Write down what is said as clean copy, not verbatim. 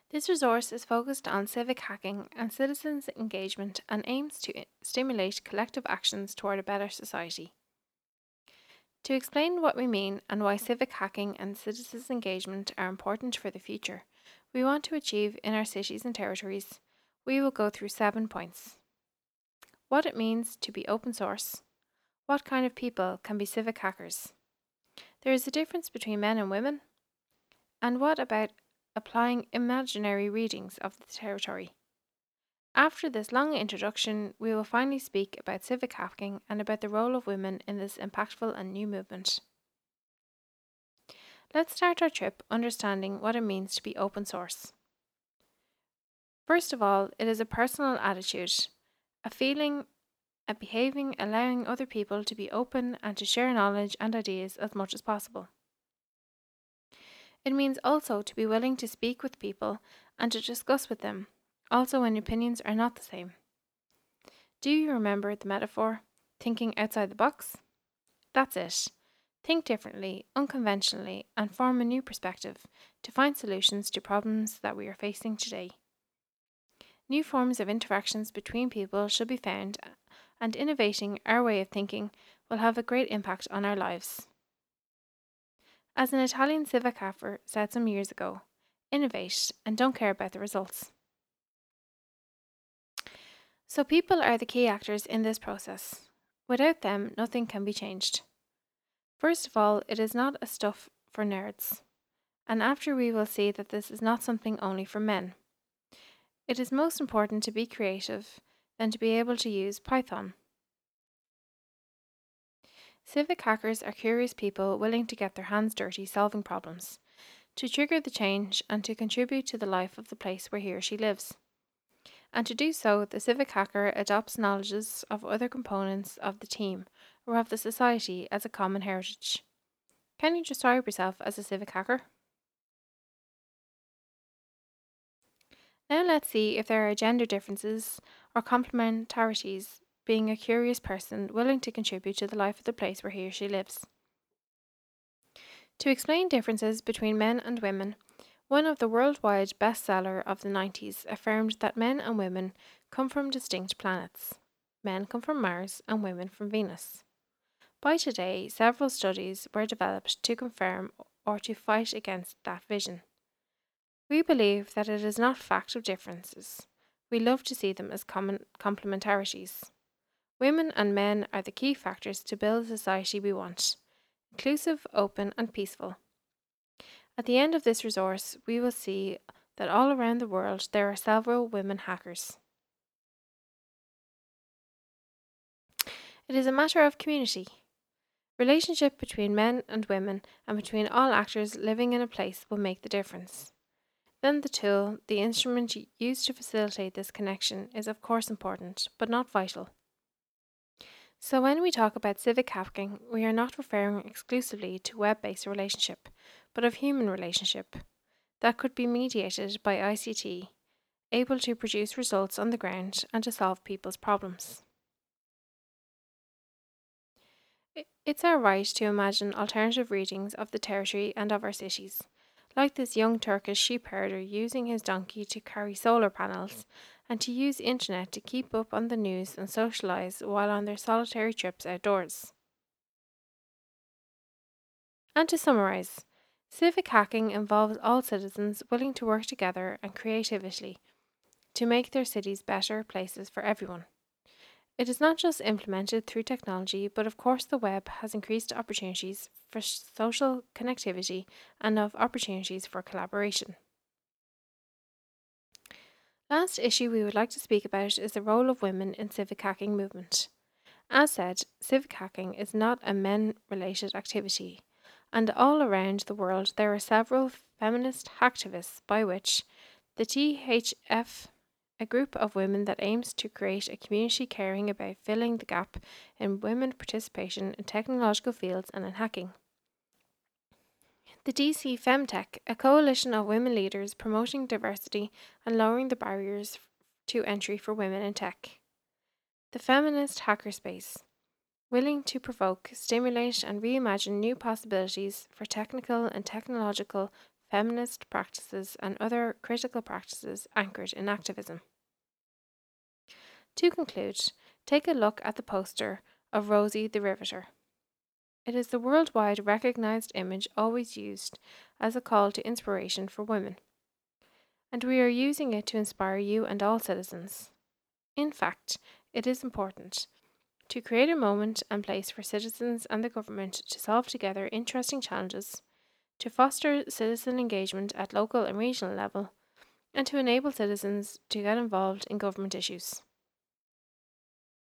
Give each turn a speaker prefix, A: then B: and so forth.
A: This resource is focused on civic hacking and citizens' engagement and aims to stimulate collective actions toward a better society. To explain what we mean and why civic hacking and citizens' engagement are important for the future, we want to achieve in our cities and territories, we will go through 7 points. What it means to be open source. What kind of people can be civic hackers? There is a difference between men and women. And what about applying imaginary readings of the territory? After this long introduction, we will finally speak about civic hacking and about the role of women in this impactful and new movement. Let's start our trip understanding what it means to be open source. First of all, it is a personal attitude, a feeling, a behaving, allowing other people to be open and to share knowledge and ideas as much as possible. It means also to be willing to speak with people and to discuss with them, also when opinions are not the same. Do you remember the metaphor, thinking outside the box? That's it. Think differently, unconventionally, and form a new perspective to find solutions to problems that we are facing today. New forms of interactions between people should be found, and innovating our way of thinking will have a great impact on our lives. As an Italian civic hacker said some years ago, innovate and don't care about the results. So, people are the key actors in this process. Without them, nothing can be changed. First of all, it is not a stuff for nerds, and after we will see that this is not something only for men. It is most important to be creative than to be able to use Python. Civic hackers are curious people willing to get their hands dirty solving problems, to trigger the change and to contribute to the life of the place where he or she lives. And to do so, the civic hacker adopts knowledges of other components of the team or of the society as a common heritage. Can you describe yourself as a civic hacker? Now let's see if there are gender differences or complementarities, being a curious person willing to contribute to the life of the place where he or she lives. To explain differences between men and women, one of the worldwide bestseller of the 90s affirmed that men and women come from distinct planets. Men come from Mars and women from Venus. By today, several studies were developed to confirm or to fight against that vision. We believe that it is not fact of differences. We love to see them as common complementarities. Women and men are the key factors to build the society we want, inclusive, open, and peaceful. At the end of this resource, we will see that all around the world there are several women hackers. It is a matter of community. Relationship between men and women and between all actors living in a place will make the difference. Then the tool, the instrument used to facilitate this connection is of course important, but not vital. So when we talk about civic hacking, we are not referring exclusively to web-based relationship, but of human relationship that could be mediated by ICT, able to produce results on the ground and to solve people's problems. It's our right to imagine alternative readings of the territory and of our cities, like this young Turkish sheep herder using his donkey to carry solar panels and to use internet to keep up on the news and socialise while on their solitary trips outdoors. And to summarise, civic hacking involves all citizens willing to work together and creatively to make their cities better places for everyone. It is not just implemented through technology, but of course the web has increased opportunities for social connectivity and of opportunities for collaboration. Last issue we would like to speak about is the role of women in civic hacking movement. As said, civic hacking is not a men-related activity, and all around the world there are several feminist hacktivists by which the THF, a group of women that aims to create a community caring about filling the gap in women participation in technological fields and in hacking. The DC Femtech, a coalition of women leaders promoting diversity and lowering the barriers to entry for women in tech. The feminist hackerspace, willing to provoke, stimulate, and reimagine new possibilities for technical and technological feminist practices, and other critical practices anchored in activism. To conclude, take a look at the poster of Rosie the Riveter. It is the worldwide recognized image always used as a call to inspiration for women, and we are using it to inspire you and all citizens. In fact, it is important to create a moment and place for citizens and the government to solve together interesting challenges, to foster citizen engagement at local and regional level, and to enable citizens to get involved in government issues.